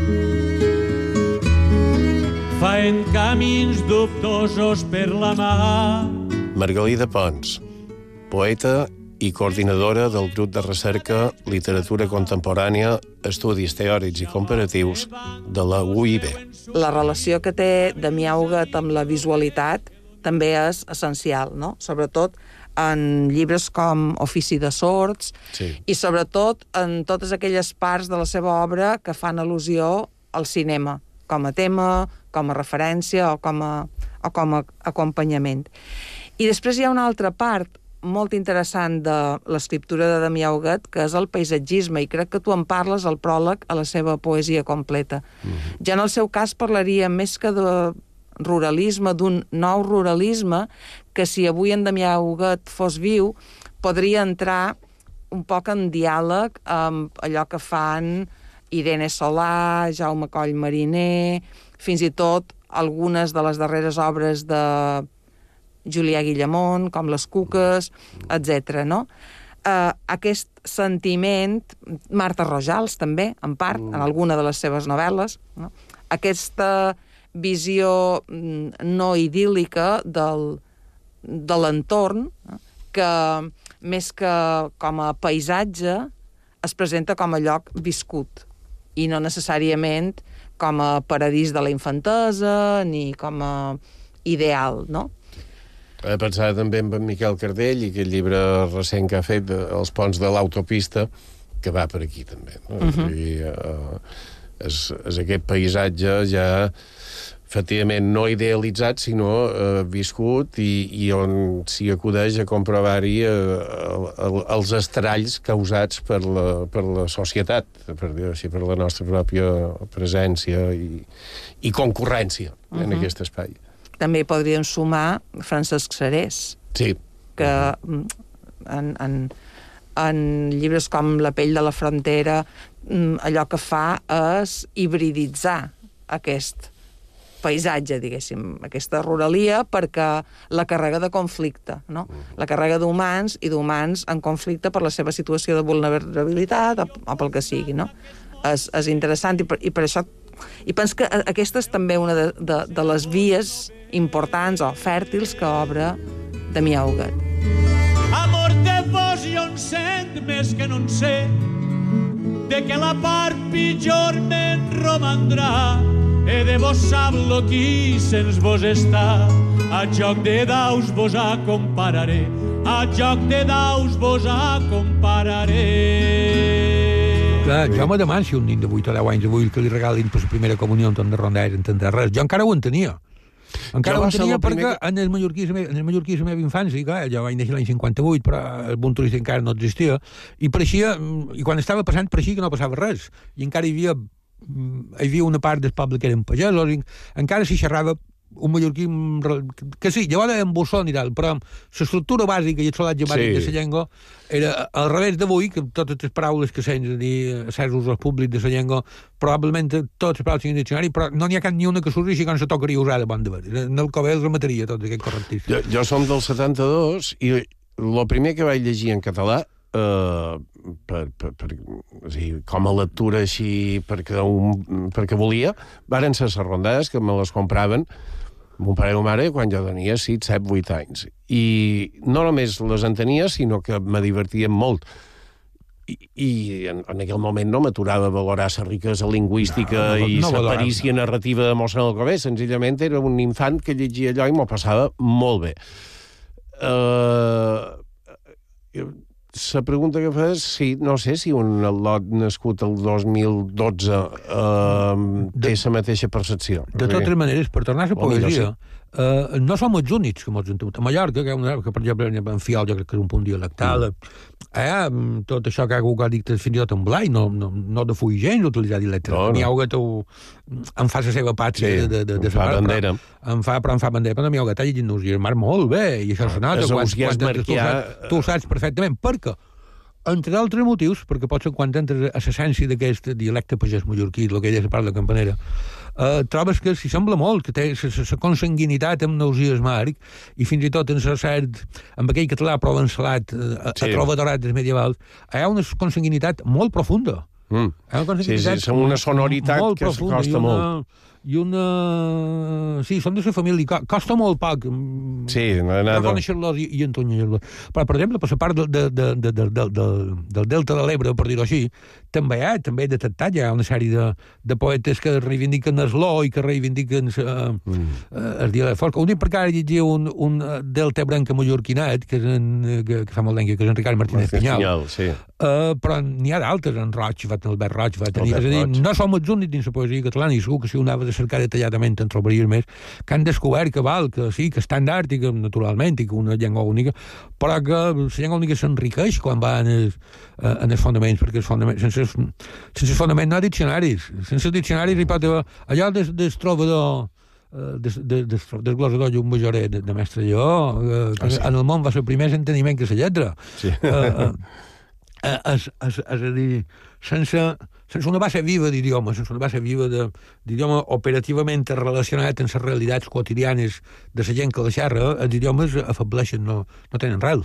Faen camins dubtosos per la mar. Margalida Pons, poeta i coordinadora del grup de recerca Literatura Contemporània, Estudis Teòrics i Comparatius de la UIB. La relació que té Damià Huguet amb la visualitat també és essencial, no? Sobretot en llibres com Ofici de sords, sí. I sobretot en totes aquelles parts de la seva obra que fan al·lusió al cinema, com a tema, com a referència o com a acompanyament. I després hi ha una altra part molt interessant de l'escriptura de Damià Huguet, que és el paisatgisme, i crec que tu en parles al pròleg a la seva poesia completa. Ja en el seu cas parlaria més que de ruralisme, d'un nou ruralisme, que si avui en Damià Huguet fos viu, podria entrar un poc en diàleg amb allò que fan Irene Solà, Jaume Coll Mariner, fins i tot algunes de les darreres obres de Julià Guillamont, com Les Cuques, etc. No? Aquest sentiment, Marta Rojals també, en part, en alguna de les seves novel·les, no? Aquesta visió no idíl·lica de l'entorn, que més que com a paisatge es presenta com a lloc viscut i no necessàriament com a paradís de la infantesa ni com a ideal, no? He pensat també en Miquel Cardell i aquest llibre recent que ha fet, Els ponts de l'autopista, que va per aquí també. No? És aquest paisatge ja efectivament, no idealitzat, sinó viscut i on s'hi acudeix a comprovar-hi els estralls causats per la societat, per dir-ho així, per la nostra pròpia presència i concurrència en aquest espai. També podríem sumar Francesc Serés, sí, que en llibres com La pell de la frontera allò que fa és hibriditzar aquest paisatge, diguéssim, aquesta ruralia, perquè la carrega de conflicte, no? La carrega d'humans i d'humans en conflicte per la seva situació de vulnerabilitat o pel que sigui, no? És interessant i per això i penso que aquesta és també una de les vies importants o fèrtils que obre Damià Huguet. Amor de vos jo en sent més que no en sé, de que la part pitjor me'n romandrà. E de vos sap-lo qui sens vos està. A joc de daus vos acompararé, a joc de daus vos acompararé. Clar, jo me demano si un nin de 8 o 10 anys avui que li regalin per la primera comunió en torn de rondalls entendrà res. Jo encara ho entenia. Encara ho entenia perquè en el mallorquí la meva infància, clar, jo vaig néixer l'any 58, però el bon turista encara no existia, i pareixia, i quan estava passant pareixia que no passava res, i encara hi havia una part del poble que eren pagesos, encara s'hi xerrava un mallorquí que sí, llavors en bossó i tal, però l'estructura bàsica i el solatge bàsic de la llengua era al revés d'avui, que totes les paraules que sents dir certs usos públics de la llengua, probablement totes les paraules siguin diccionari, però no n'hi ha cap ni una que surti així com se tocaria usar de bon de veure. En el Covell remataria tot aquest correctíssim. Jo som del 72 i el primer que vaig llegir en català com a lectura així perquè volia, varen ser les rondades que me les compraven mon pare i ma mare quan jo tenia 6, 7, 8 anys. I no només les entenia, sinó que me divertien molt. I en aquell moment no m'aturava a valorar la riquesa lingüística i la perícia narrativa de Mossèn Alcover. Senzillament era un infant que llegia allò i m'ho passava molt bé. La pregunta que fas, sí, no sé si un al·lot nascut el 2012 té la mateixa percepció. De totes maneres, per tornar a la poesia, no som els únics que ens entenem. A Mallorca, que per exemple en Fiol jo crec que és un punt dialectal, tot això que ha dit fins i tot en Blai, no de full gens utilitzar dialecte. N'hi ha que em fa la seva pàtria de fa bandera. Em fa bandera, però n'hi ha que t'ha llegit Usguiarmar molt bé, i això s'ha tu ho saps perfectament, perquè entre altres motius, perquè potser quan entres a l'essència d'aquest dialecte pagès mallorquí, el que ella se parla campanera, trobes que s'hi sembla molt, que té la consanguinitat amb Nausies Marc, i fins i tot amb aquell català provençalat, a trobadorat dels medievals, hi ha una consanguinitat molt profunda. Sí, una sonoritat que costa molt. Sí, són de la família, costa molt poc reconèixer-los i entonyer-los. Però, per exemple, per la part del delta de l'Ebre, per dir-ho així, també he detectat ja una sèrie de poetes que reivindiquen esló i que reivindiquen el dialecte fosc. Un dia perquè ara llegia un delta ebrenca mallorquinat, que fa molt d'any, que és en Ricard Martínez Pinyal. Però n'hi ha d'altres, en Roig, en Albert Roig, és a dir, no som els únics dins la poesia catalana, i segur que si un anava de cercar detalladament en trobaries més, que han descobert que sí, que estan d'art i que naturalment, i que una llengua única, però que la llengua única s'enriqueix quan va en els fonaments, perquè sense els fonaments no hi ha diccionaris. Sense els diccionaris hi pot haver allò del trobador del glosador Llum Majoret de Mestre Lleó, que en el món va ser el primer enteniment que la lletra. És a dir, sense una base viva d'idioma, sense una base viva d'idioma operativament relacionat amb les realitats quotidianes de la gent que la xerra, els idiomes afableixen, no tenen res.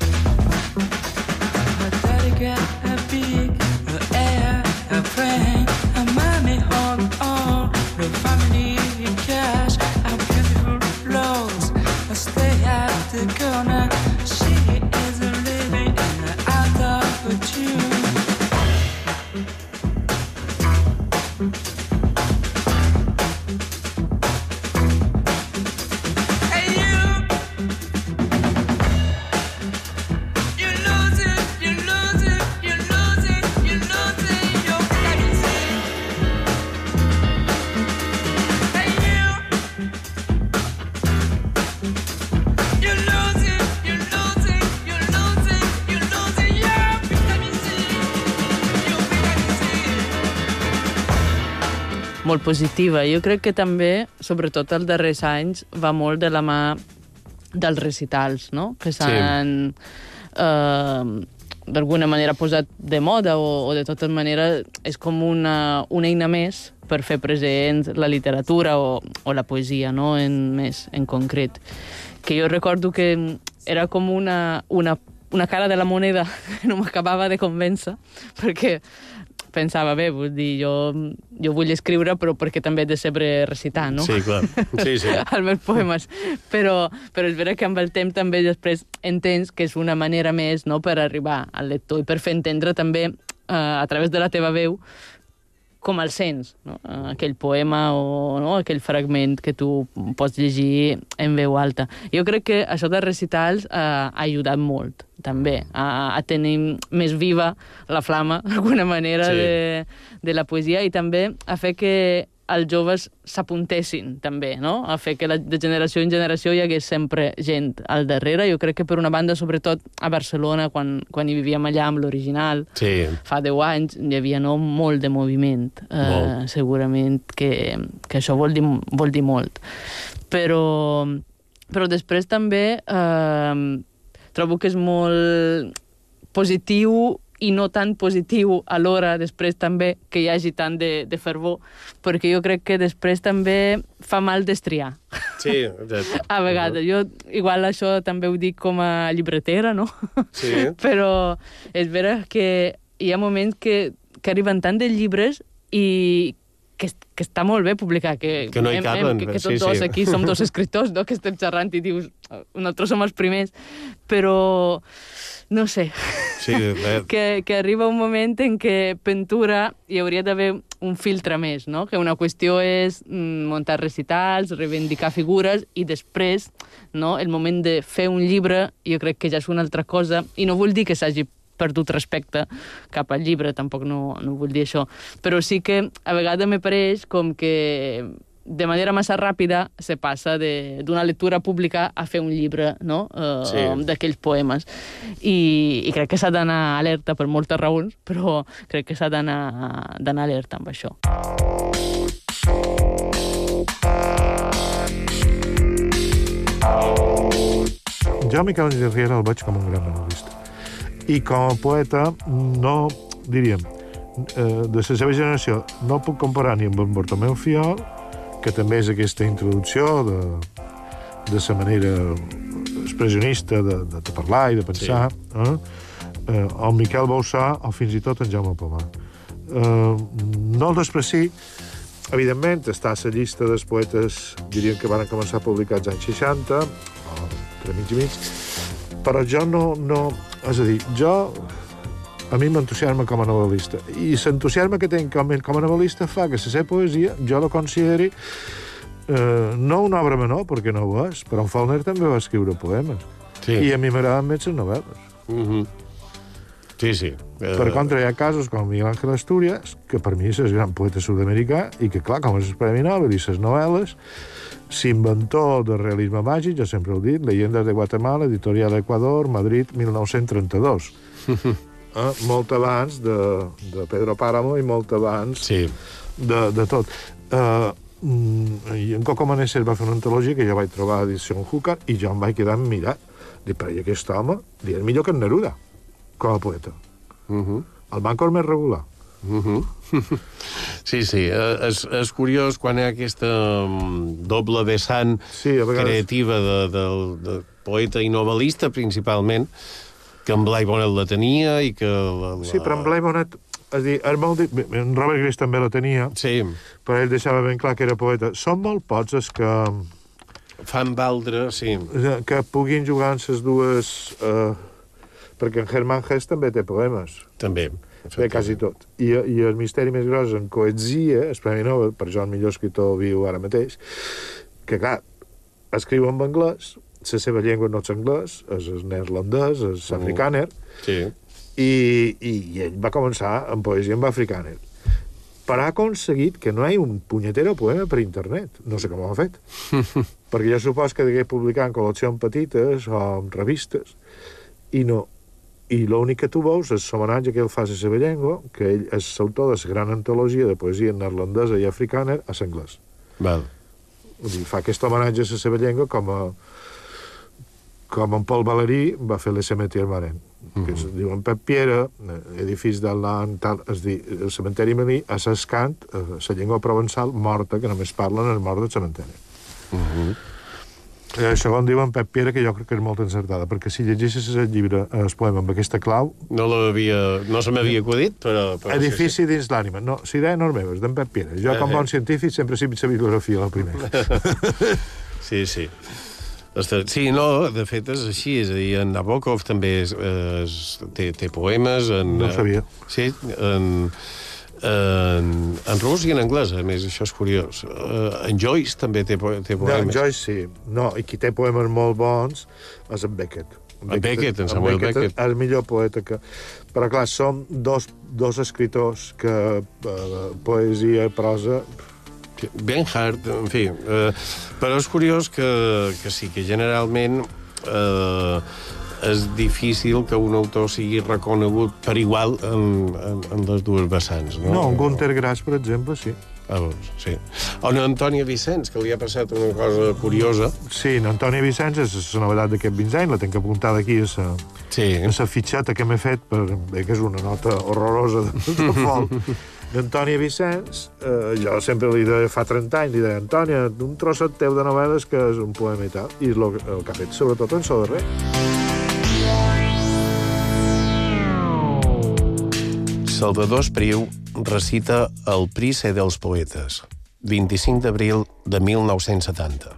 molt positiva. Jo crec que també, sobretot els darrers anys, va molt de la mà dels recitals, no? Que s'han d'alguna manera posat de moda o de totes maneres és com una eina més per fer present la literatura o la poesia, no? Més en concret. Que jo recordo que era com una cara de la moneda que no m'acabava de convèncer, perquè pensava, bé, vull dir, jo vull escriure, però perquè també he de saber recitar, no? Sí, clar. Sí. Els meus poemes. Però és vera que amb el temps també després entens que és una manera més, no?, per arribar al lector i per fer entendre també a través de la teva veu com el sents, no? Aquell poema o no? Aquell fragment que tu pots llegir en veu alta. Jo crec que això de recitals ha ajudat molt, també, a tenir més viva la flama, d'alguna manera, de la poesia i també a fer que els joves s'apuntessin, també, no? A fer que de generació en generació hi hagués sempre gent al darrere. Jo crec que, per una banda, sobretot a Barcelona, quan hi vivíem allà amb l'original, fa 10 anys, hi havia molt de moviment. Segurament que això vol dir molt. Però després també trobo que és molt positiu i no tan positiu alhora després també que hi hagi tant de fervor, perquè jo crec que després també fa mal destriar. Sí, exacte. A vegades. Jo igual això també ho dic com a llibretera, no? Sí. Però és vera que hi ha moments que arriben tant de llibres i que està molt bé publicar, que no hi caben. Que tots dos aquí som dos escriptors, no? Que estem xerrant i dius, nosaltres som els primers, però no sé, que arriba un moment en què pintura hi hauria d'haver un filtre més, no? Que una qüestió és muntar recitals, reivindicar figures i després, no? El moment de fer un llibre jo crec que ja és una altra cosa i no vull dir que s'hagi perdut respecte cap al llibre, tampoc no vull dir això, però sí que a vegades me pareix com que de manera massa ràpida se passa d'una lectura pública a fer un llibre, no? D'aquells poemes. I crec que s'ha d'anar alerta per moltes raons, però crec que s'ha d'anar alerta amb això. Jo Miquel Àngel Riera el veig com un gran novel·lista. I com a poeta, no, diríem, de la seva generació, no puc comparar ni amb en Bartomeu Fiol, que també és aquesta introducció de la manera expressionista de parlar i de pensar, o Miquel Bauçà, o fins i tot en Jaume Pomar. No el despreci, evidentment, està a la llista dels poetes, diríem que van començar a publicar als anys 60, o entre mig i mig, però jo no... És a dir, a mi m'entusiasma com a novel·lista. I l'entusiasme que tenc com a novel·lista fa que la seva poesia jo la consideri no una obra menor, perquè no ho és, però en Faulkner també va escriure poemes. I a mi m'agraden més les novel·les. Sí. Per contra, hi ha casos com Miguel Ángel Asturias, que per mi és el gran poeta sud-americà, i que, clar, com és el Premi Nobel i les novel·les, s'inventor del realisme màgic, jo sempre ho he dit, Leyendas de Guatemala, Editorial Ecuador, Madrid, 1932. Molt abans de Pedro Páramo i molt abans de tot. I en Coco Maneses va fer una antologia que jo vaig trobar a edició Júcar i jo em vaig quedar mirat. Dic, però aquest home és millor que en Neruda, com a poeta. El Banco és més regular. Sí. És curiós quan hi ha aquesta doble vessant creativa de poeta i novel·lista, principalment, que en Blai Bonet la tenia i que... Sí, però en Blai Bonet, és a dir, en Robert Grace també la tenia, però ell deixava ben clar que era poeta. Són molt pocs els que... fan valdre, que puguin jugar en les dues... perquè en Hermann Hesse també té poemes. També. Bé, quasi tot. I el misteri més gros en Coetzee, el Premi Nobel, per jo el millor escriptor viu ara mateix, que, clar, escriu en anglès, la seva llengua no és anglès, és neerlandès, és africàner, i ell va començar en poesia amb africàner. Però ha aconseguit que no hi hagi un punyetero poema per internet. No sé com ho ha fet. Perquè jo supos que degué publicar en col·leccions petites o en revistes, i no. I l'únic que tu veus és l'homenatge que ell fa a la seva llengua, que ell és l'autor de la gran antologia de poesia neerlandesa i africana a l'anglès. Val. Vull dir, fa aquest homenatge a la seva llengua com en Paul Valéry va fer les Cemetiers Marins, que es diu en Pep Piera, edifici de l'any tal, es diu el cementeri marí, a s'escant, la llengua provençal morta, que només parlen els morts del cementeri. Segon diu en Pep Piera, que jo crec que és molt encertada, perquè si llegissis el llibre, el poema amb aquesta clau... No se m'havia acudit, però edifici dins l'ànima. No, si idea no és meva, és d'en Pep Piera. Jo, com bon científic, sempre he la bibliografia, la primera. Sí. Sí, no, de fet és així, és a dir, en Nabokov també té poemes... No ho sabia. Sí, en rus i en anglès, a més, això és curiós. En Joyce també té poemes. No, en Joyce sí. No, i qui té poemes molt bons és en Beckett. En Samuel Beckett. És el millor poeta que... Però, clar, som dos escriptors que poesia, prosa... Bernhard, en fi. Però és curiós que sí, que generalment és difícil que un autor sigui reconegut per igual en les dues vessants, no? No, en Gunter Grass, per exemple, sí. Sí. O en Antònia Vicenç, que li ha passat una cosa curiosa. Sí, en Antònia Vicenç és la novetat d'aquest 20 anys, la tenc apuntada aquí a la fitxeta que m'he fet, que és una nota horrorosa de folk. Antònia Vicenç, jo sempre li deia, fa 30 anys, li deia, Antònia, un trosset teu de novel·les que és un poema i tal, i és el que ha fet, sobretot en so darrer. Salvador Espriu recita El Príce dels Poetes, 25 d'abril de 1970.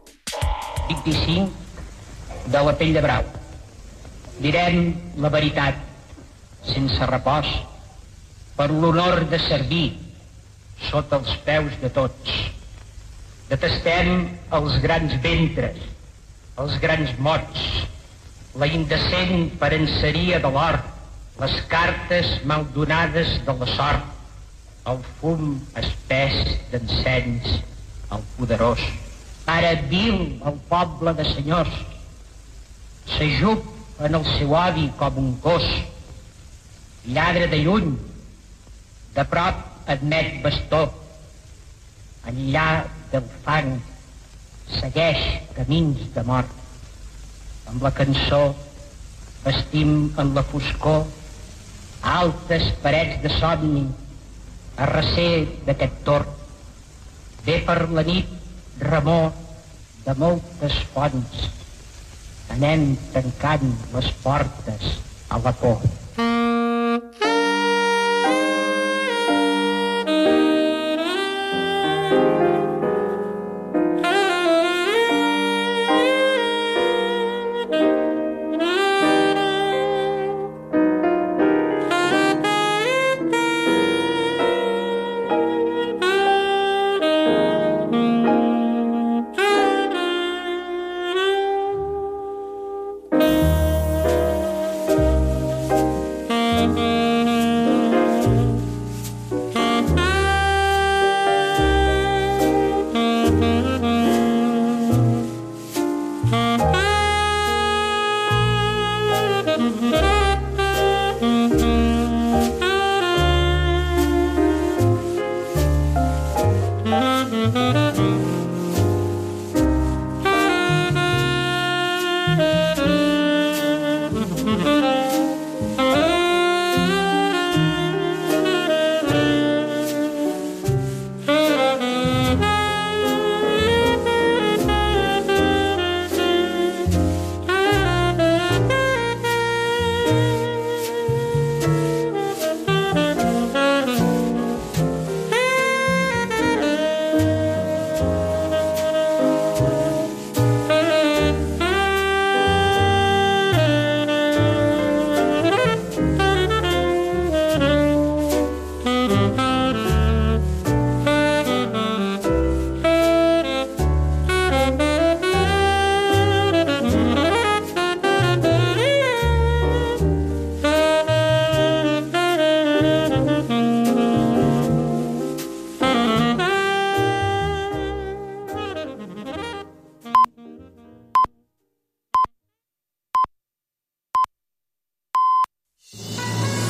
25 de la pell de brau. Direm la veritat, sense repòs, per l'honor de servir sota els peus de tots. Detestem els grans ventres, els grans mots, la indecent parenceria de l'or, les cartes maldonades de la sort, el fum espès d'encens, el poderós. Ara vil el poble de senyors, s'ajup en el seu odi com un gos, lladre de lluny, de prop admet bastó, enllà del fang segueix camins de mort. Amb la cançó vestim en la foscor altes parets de somni a recer d'aquest tort. Ve per la nit remor de moltes fonts. Anem tancant les portes a la por.